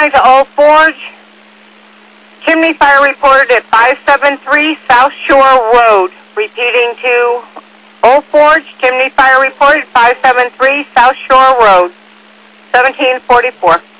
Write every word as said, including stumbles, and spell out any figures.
nine to Old Forge. Chimney fire reported at five seven three South Shore Road. Repeating to Old Forge, chimney fire reported five seven three South Shore Road, seventeen forty-four.